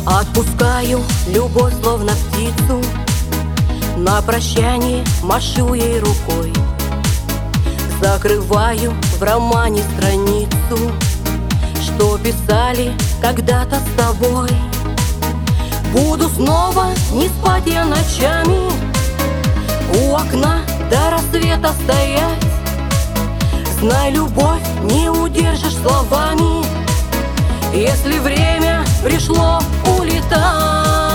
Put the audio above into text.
Отпускаю любовь, словно птицу, на прощание машу ей рукой. Закрываю в романе страницу, что писали когда-то с тобой. Буду снова не спать я ночами, у окна до рассвета стоять. Знай, любовь не удержишь словами, если время пришло улетать.